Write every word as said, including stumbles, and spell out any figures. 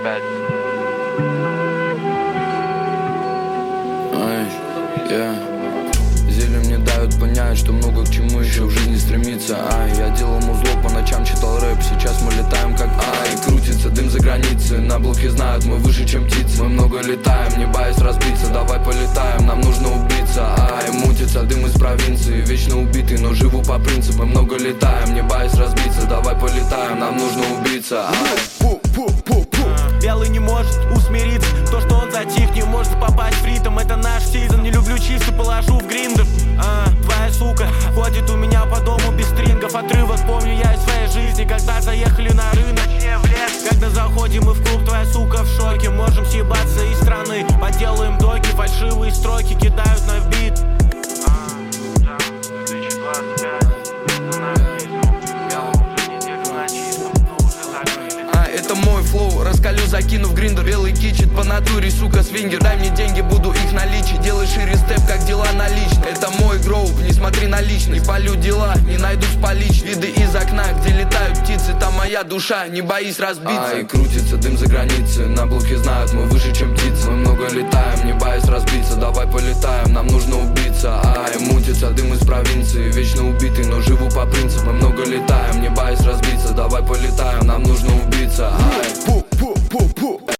пять. Ай, yeah. Зелень мне дают понять, что много к чему еще в жизни стремиться. Ай, я делал музло, по ночам читал рэп. Сейчас мы летаем как ай. Крутится дым за границей, на блоке знают, мы выше, чем птицы. Мы много летаем, не боясь разбиться. Давай полетаем, нам нужно убиться. Ай, мутится дым из провинции. Вечно убитый, но живу по принципу. Мы много летаем, не боясь разбиться. Давай полетаем, нам нужно убиться. Ай. Белый не может усмириться. То, что он затих, не может попасть в ритм. Это наш сизон, не люблю чисто, положу в гриндер. а, Твоя сука ходит у меня по дому без стрингов. Отрывок помню я из своей жизни, когда заехали на рынок, не в лес. Когда заходим мы в клуб, твоя сука в шоке. Можем съебаться из страны, поделаем доки. Фальшивые строки кидают на бит. Это мой флоу, раскалю, закинув гриндер. Белый кичит по натуре, сука, свингер. Дай мне деньги, буду их наличить. Делай шире степ, как дела наличные. Это мой гроуп, не смотри на личность. Полю дела, не найдут полич. Виды из окна, где летают птицы. Там моя душа, не боись разбиться. Ай, крутится дым за границей. На блоке знают, мы выше, чем птицы. Мы много летаем, не боясь разбиться. Давай полетаем, нам нужно убиться. Ай, мутится дым из провинции. Вечно убитый, но живу по принципу.